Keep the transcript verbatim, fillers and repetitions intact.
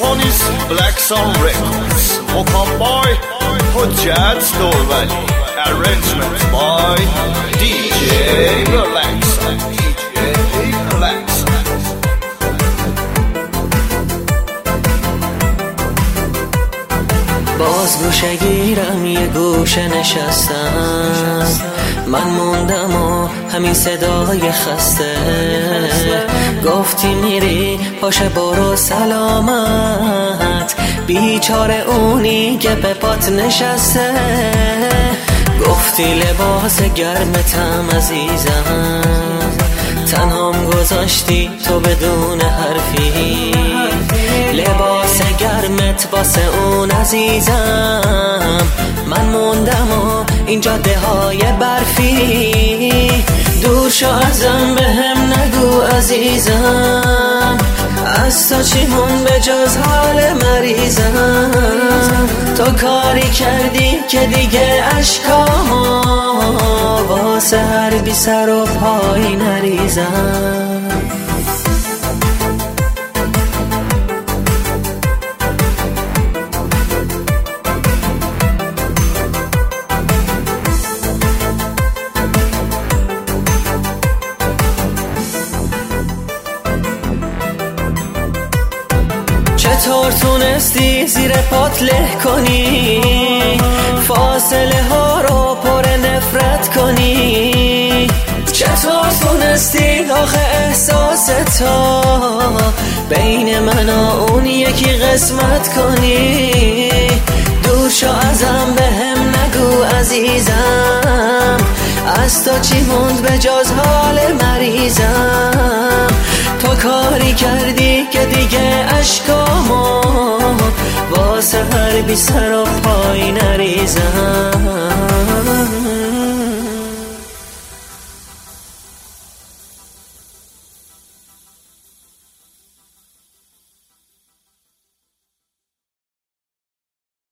one is Black Sound Records. Vocal by Hojjat Dorvali. Arrangement by دی جی Relax. دی جی Relax. باز گوشه گیرم یه گوشه نشستم، من موندم و همین صدای خسته. گفتی میری باشه برو سلامت، بیچاره اونی که به پات نشسته. گفتی لباس گرمتم عزیزم، تنهام گذاشتی تو بدون حرفی. لباس گرمت واسه اون عزیزم، من موندم و این جاده های برفی. دور شو ازم بهم نگو عزیزم، از تو چی مون به جز حال مریضم. تو کاری کردی که دیگه اشکامو واسه هر بی سر و پای نریزم. چطور تونستی زیر پات له کنی، فاصله ها رو پر نفرت کنی؟ چطور تونستی آخه احساس تو بین من و اون یکی قسمت کنی؟ دور شو ازم بهم نگو عزیزم، از تو چی موند به جز حال مریضم. تو کاری کردی که دیگه اشکامو واسه هر بی سر و پای نریزم.